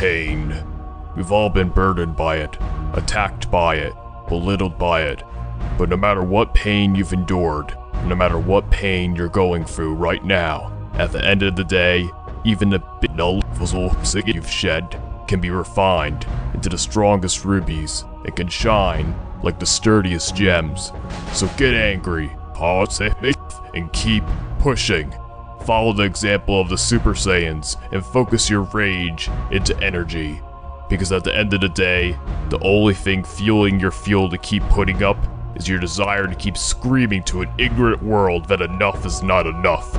Pain. We've all been burdened by it, attacked by it, belittled by it. But no matter what pain you've endured, no matter what pain you're going through right now, at the end of the day, even the levels you've shed can be refined into the strongest rubies and can shine like the sturdiest gems. So get angry, pause it, and keep pushing. Follow the example of the Super Saiyans and focus your rage into energy. Because at the end of the day, the only thing fueling your fuel to keep putting up is your desire to keep screaming to an ignorant world that enough is not enough.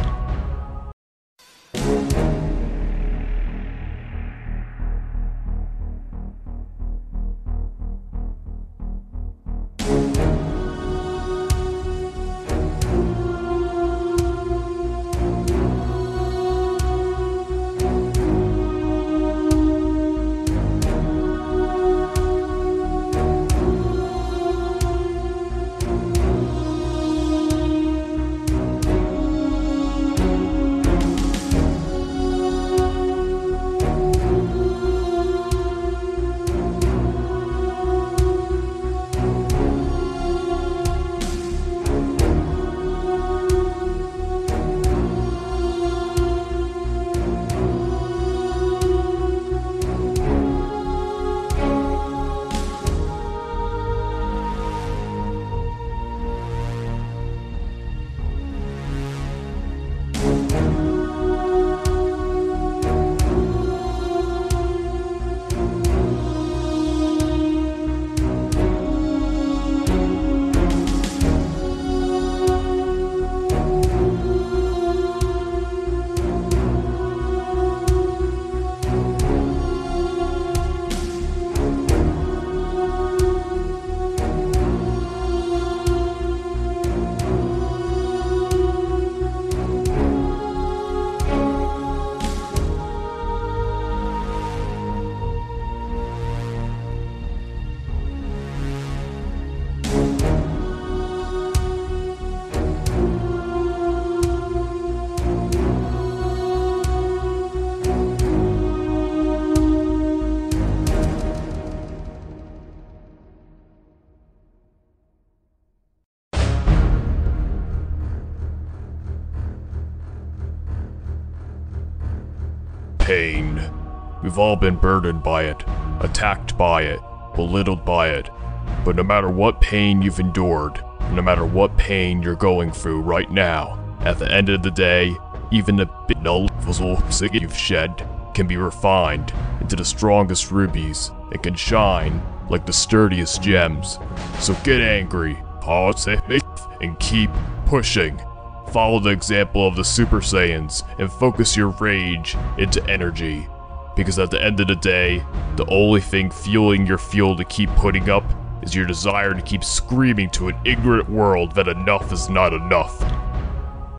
Pain. We've all been burdened by it, attacked by it, belittled by it. But no matter what pain you've endured, no matter what pain you're going through right now, at the end of the day, even the levels you've shed can be refined into the strongest rubies and can shine like the sturdiest gems. So get angry, pause it, and keep pushing. Follow the example of the Super Saiyans and focus your rage into energy. Because at the end of the day, the only thing fueling your fuel to keep putting up is your desire to keep screaming to an ignorant world that enough is not enough.